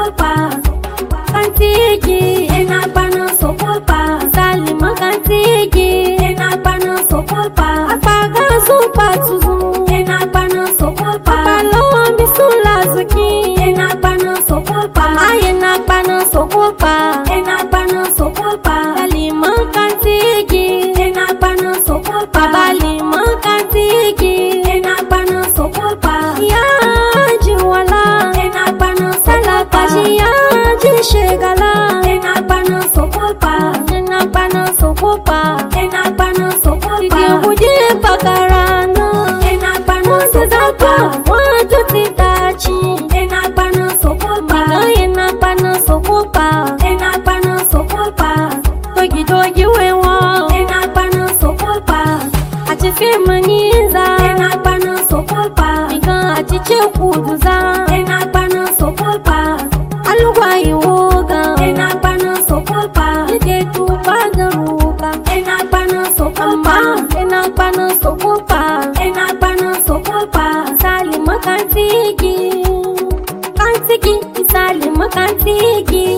sokopa. Kantigi, ena pana sokopa. Salima kantigi, ena pana sokopa. Apaga sopa tuzu, ena pana sokopa. Palo misula zuki, ena pana sokopa. Ayena pana sokopa, ena pana sokopa. Salima kantigi, ena pana sokopa. Balima kantigi, ena pana sokopa. Ya jiwala, ena pana salapa. Ya jishegala, ena pana sokopa. Ena pana sokopa, ena pana sokopa. Udi pakarana, ena pana sokopa. Watu titachi, ena pana sokopa. Ena pana sokopa, ena pana sokopa. Togi togi wewa, ena pana sokopa. Achife maniza, ena pana sokopa. Ika achiche kuduza, ena pana sokopa. Alugwa iwoga, ena pana sokopa. Ide tupagaruka, ena pana sokopa. Ena pana sokopa, ena pana sokopa. Salima kantigi, kantigi, salima kantigi.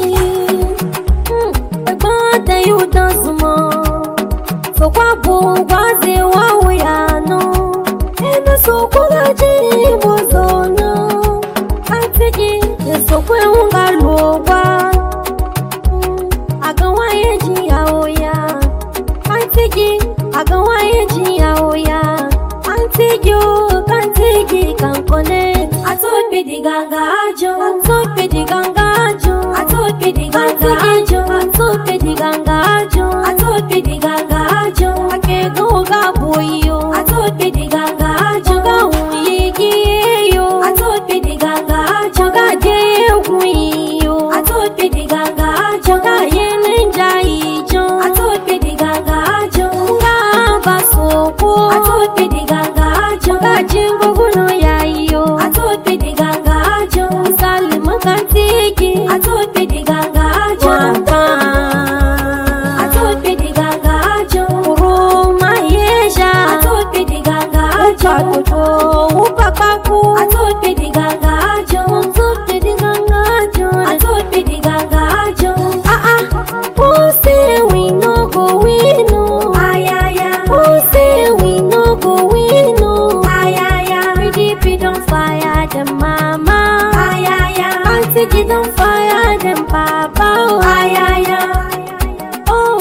Ebata yudansuma, sokwa bugwaze wawuyano. Ena sokola jibozono, kantigi, sokwe ungalogwa. Agawaye jiyaoya, kantigi, agawaye jiyaoya. Kantigi, kantigi kankone. Atope di gangajo, atope di gangajo, atope di gangajo, atope di gangajo, atope di gangajo. Akego gaboyo, atope di gangajo, gawuyigiyo, atope di gangajo, gajeguyo, atope di gangajo, gayenenjaijo, atope di gangajo, gabasoko, atope di gangajo, gajingoguno yayo, atope di gangajo. Salima kantigi, atope di gangajo, atope di gangajo. Uruma yeja, atope di gangajo. Upapaku, atope di gangajo, atope di gangajo, atope di gangajo. Who say we no go win? Ayaya, who say we no go win? Ayaya, we don't fire them mama. Ayaya, Kantigi don't fire them papa. Ayaya, oh,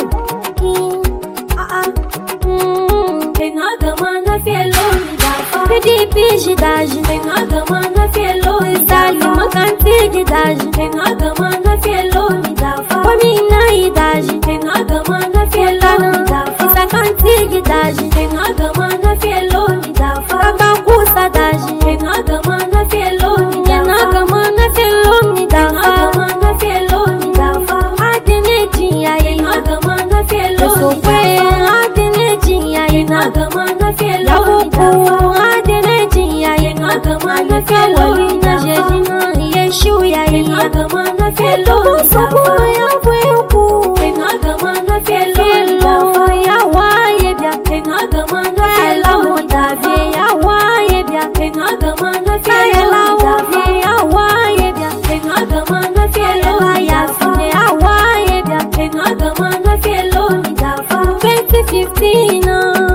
Penagama na fielo ni dafa. PDP jidaji, Penagama na fielo ni Salima Kantigi daji, Penagama na fielo ni dafa. Wamina idaji, Penagama na fielo ni dafa. Isa Kantigi daji, Penagama na fielo ni dafa. Kabakusa daji, Penagama na fielo ni dafa. Penagama na fielo ni dafa. Penagama na fielo ni dafa. Adeneji ya Penagama na fielo ni dafa. Adeneji ya Penagama na fielo ni dafa. Adeneji ya Penagama na fielo ni dafa. Yeshu ya Penagama na fielo ni dafa. Penagama na fielo ni dafa. Ya waye bia Penagama na fielo ni dafa. Ya waye bia Penagama na fielo ni dafa. Ya waye bia Penagama na fielo ni dafa. Ya waye bia Penagama na fielo ni dafa. 2015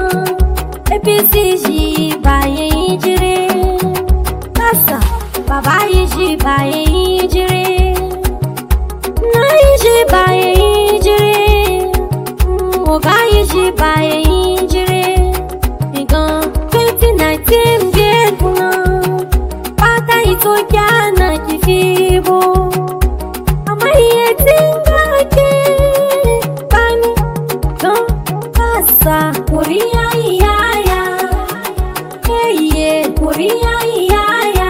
APCG baye injire. Kasa baba yiji baye injire. Na yiji baye injire. Oga yiji baye injire. Igan 2019 bieguna. Pata itokia na kifibo. Amaye tinga ke. Bani gan kasa Korea iyaya. Eye Korea iyaya.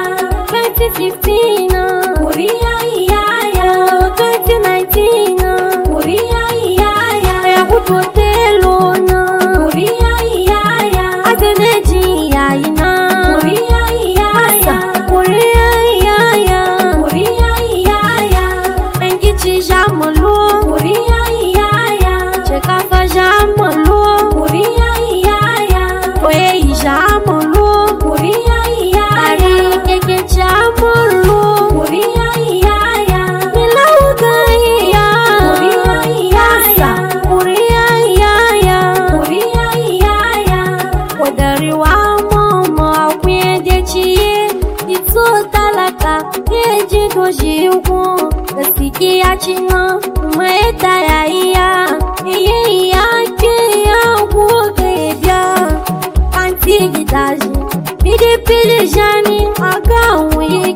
2015 Korea iyaya. 2019 Korea iyaya. Ya kutotelo na Korea iyaya. Adeneji iyayina Korea iyaya. Korea iyaya. Korea iyaya. Engichi jamalo Korea iyaya. Chekafa jamalo Korea iyaya. Oye jamalo Korea iyaya. Ari keke jamalo Korea iyaya. talaka ya ji doshi ko gaski ya ci na mai ta yayiya ya ke ya goga ya biya anti gidaje pidi jani aga wuyi